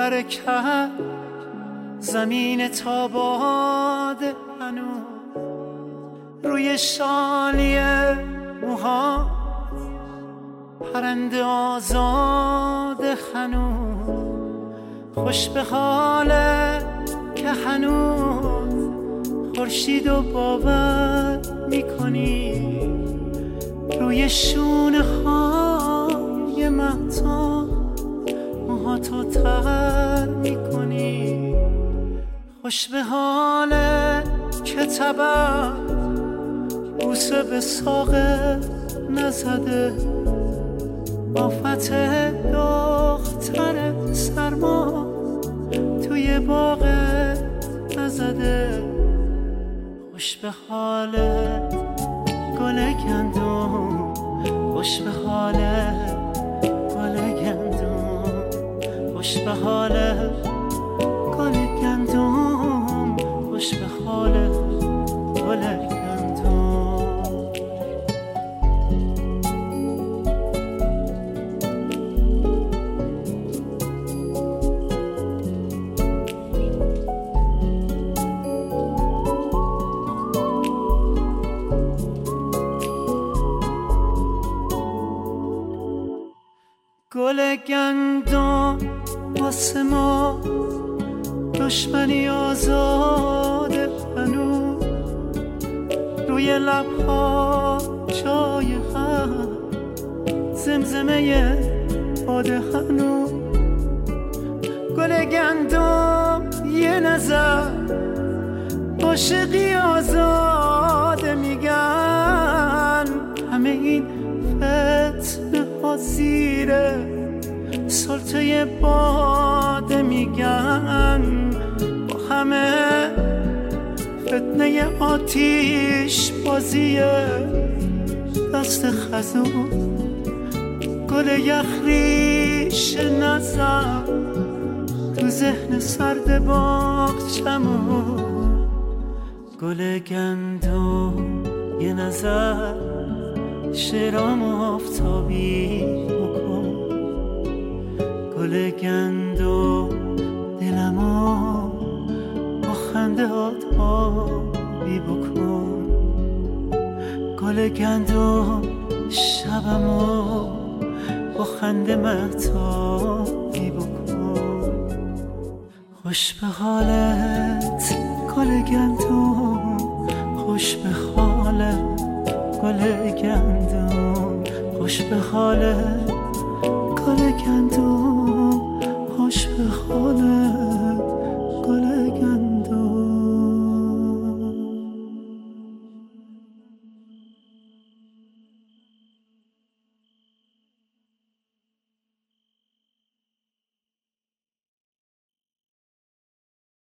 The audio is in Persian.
حرکت زمین تا باده هنوز روی شالی موها پرنده آزاده هنوز خوش به حاله که هنوز خورشید و باور میکنی روی شونه های مهتاب موهاتو تر میکنی خوش به حاله که طبع بوسه به ساقه نزده آفت دختر سرما توی باغ نزده خوش به حالت گل گندم خوش به حالت گل گندم خوش به حالت گل گندم خوش به حالت گل گندم گل گندم واسه ما دشمنی آزاده هنوز روی لبها جای هم زمزمه باده هنوز گل گندم یه نظر عاشقی آزاده میگن همه این فتنه ها زیره سلطه باده میگن با همه فتنه آتیش بازیه دست خزون گل یخریش نزن تو ذهن سرد باغچمون گل گندم یه نظر شرام آفتابی بکن گل گندم دلمو با خنده آبی بکن گل گندم شبمو با خنده مهتابی بکن خوش به حالت گل گندم خوش به حالت گل گندم خوش به حالت گل گندم